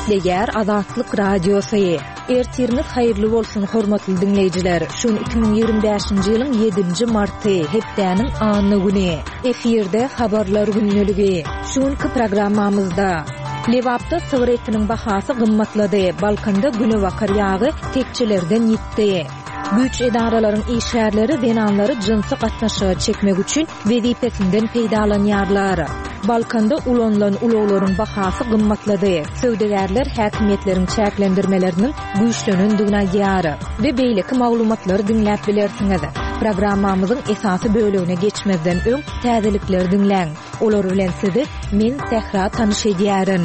Eşitleýär Azatlyk radiosu. Ertiriniz haýyrly bolsun hormatly dinleýijiler. Şun 2025-nji ýylyň 7-nji marty, hepdäniň anyny güni. Efirde habarlar günneligi. Şunky programmamyzda Lewapda sygyr etiniň bahasy gymmatlady. Balkanda güne wakar ýagy tekçilerden ýitdi. Güç edaralaryň işgärleri wenanlary jynsy gatnaşyga çekmek üçin wezipesinden peýdalanýarlar. Balkanda ulanlan ulaglaryň bahasy gymmatlady. Söwdegärler häkimetleriň çäklendirmeleriniň güýçlenendigine ýary we beýleki maglumatlary dinläp bilersiňiz. Programmamyzyň esasy bölügine geçmezden öň täzelikleri dinläň. Olar bilen sizi men Sehra tanyşydýaryn.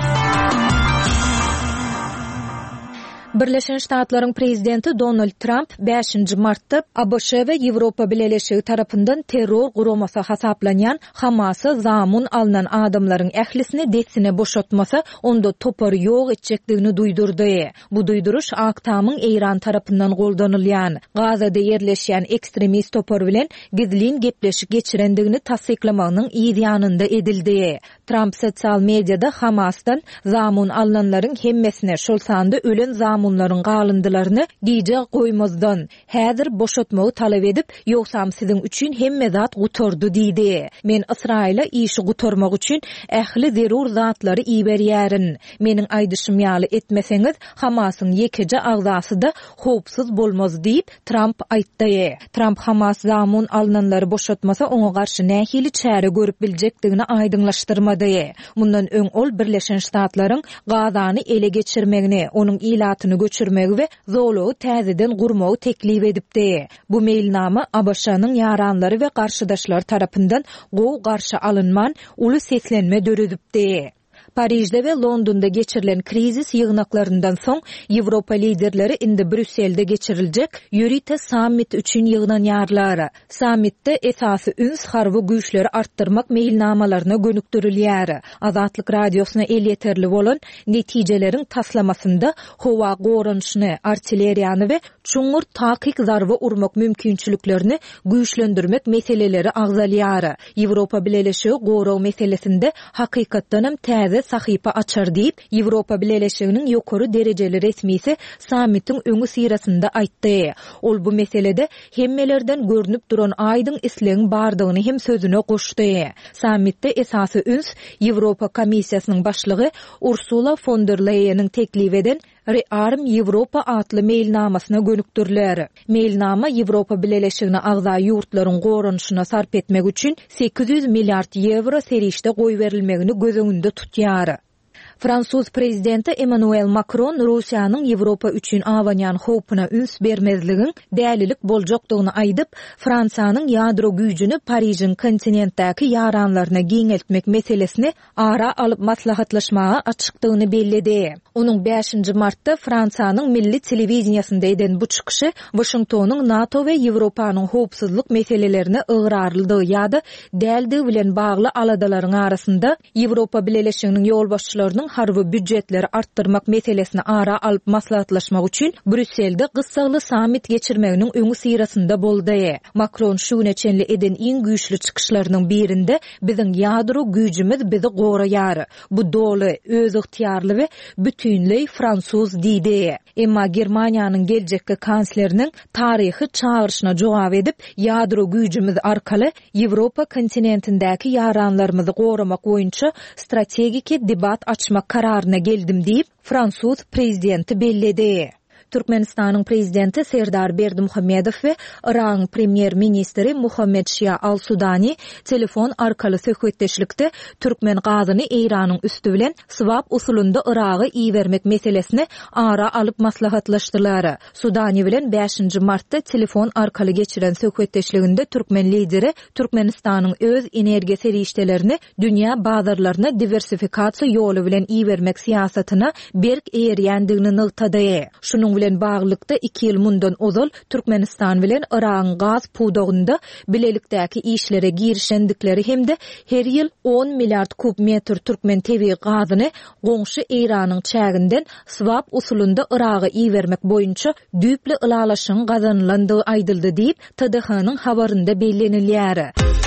Birleşen Ştatlaryň prezidenti Donald Trump 5-nji martda ABŞ we Ýewropa Birleşigi tarapyndan terror guramasy hasaplanýan Hamasy zamun alynan adamlaryň ählisini detsine boşatmasa onda topar ýok etjekdigini duýdurdy. Bu duýduruş Aktamyň Eýran tarapyndan goldanylýan Gazada ýerleşýän ekstremist topar bilen gizlin gepleşik geçirendigini tasdiklamagynyň ýanynda edildi. Trump sosial mediada Hamasdan zamun alynanlaryň hemmesine şol sanda ölen zamunlaryň galyndylaryny giýje goýmazdan häzir boşatmagy talap edip ýoksam siziň üçin hemme zat guturdy diýdi. Men Israila işi guturmak üçin ähli zerur zatlary iberýärin. Meniň aýdyşym ýaly etmeseňiz Hamasyň ýekeje agzasy da howpsuz bolmaz diýip Trump aýtdy. Trump Hamas zamun alynanlary boşatmasa oňa garşy nähili çäre görüp biljekdigini aýdyňlaşdyrmady. Mundan öň ol Birleşen Ştatlaryň Gazany ele geçirmegini, onuň ilatyny göçürmegi we zowlugy täzeden gurmagy teklip edipdi. Bu mailnama ABŞ-nyň ýaranlary we garşydaşlary tarapyndan gowy garşy alynman uly seslenme döredipdi. Parijde we Londonda geçirilen krizis ýygnaklaryndan soň Ýewropa liderleri indi Brüsselde geçiriljek Eurita Summit üçin ýygnaňarlar. Summitde esasy üns harby güýçleri artdyrmak mailnamalaryna gönükdirilýär. Azatlyk radiosuna el ýeterli bolan netijeleriň taslamasynda howa goranyşyny, artilleriýany we çuňur takyk zarby urmak mümkinçiliklerini güýçlendirmek meseleleri agzalýar. Ýewropa Birleşigi goraw meselesinde hakykatdan hem täze sahypa açar diýip Ýewropa Birleşiginiň ýokary derejeli resmisi sammitin öňü sirasynda aýtdy. Ol bu meselede hemmelerden görünüp duran aýdyň islegiň bardygyny hem sözüne goşdy. Sammitde esasy üns Ýewropa Komissiýasynyň başlygy Ursula von der Leyen'in teklip eden Rearm Ýewropa atly mailnamasyna gönükdirilýär. Mailnama Ýewropa Birleşigine agza ýurtlaryň goranyşyna sarp etmek üçin 800 milliard euro serişde goý berilmegini göz öňünde tutýar. Fransuz prezidenti Emmanuel Macron Russiýanyň Ýewropa üçin awanýan howpuna üns bermezligiň dälilik boljakdygyny aýdyp, Fransiýanyň ýadro güýjüni Parijiň kontinentdäki ýaranlaryna giňeltmek meselesini ara alyp maslahatlaşmaga açykdygyny belledi. Onuň 5-nji martda Fransiýanyň milli telewizionyasynda eden bu çykyşy Washingtonyň NATO we Ýewropanyň howpsuzlyk meselelerini ıgrarlydy ýa-da däldi bilen bagly aladalaryň arasynda Ýewropa Birleşiginiň ýolbaşçylarynyň harby büdjetleri arttırmak meselesini ara alıp maslahatlaşmak üçin Brüsselde gysgaly summit geçirmeginiň öňü sirasynda boldy. Macron şu neçenli eden iň güýçli çykyşlarynyň birinde biziň ýadro güýjimiz bizi goraýar. Bu doly, öz ıhtiýarly we bütünlei Fransuz diýdi. Emma Germaniýanyň geljekki kansleriniň taryhy çağırşyna jogap edip ýadro güýjimiz arkaly Ýewropa kontinentindäki ýaranlarymyzy goramak boýunça strategik debat açmak kararına geldim diýip Fransuz prezidenti belledi. Türkmenistanyň prezidenti Serdar Berdimuhammedow we Iran premier ministri Muhammed Shia al-Sudani telefon arkaly söhbetdeşlikde Türkmen gazyny Eýranyň üstü bilen swap usulunda Iragy iýermek meselesini ara alyp maslahatlaşdylar. Sudani bilen 5-nji martda telefon arkaly geçiren söhbetdeşliginde Türkmen lideri Türkmenistanyň öz energiýa serişdelerini dünýä bazarlaryna diversifikasiýa ýoly bilen iýermek siýasatyna berk eýerýändigini nygtady. Şunuň bilen baglykda 2 ýyl mundan ozal Türkmenistan bilen Iran gaz pudogunda bilelikdäki işlere girişendikleri hemde her ýyl 10 milliard kub metr Türkmen tebii gazyny goňşy Eýranyň çäginden swap usulunda Iraga iýermek boýunça düýpli ılalaşyň gazanlandygy aýdyldy diýip TDH-nyň habarynda bellenilýär.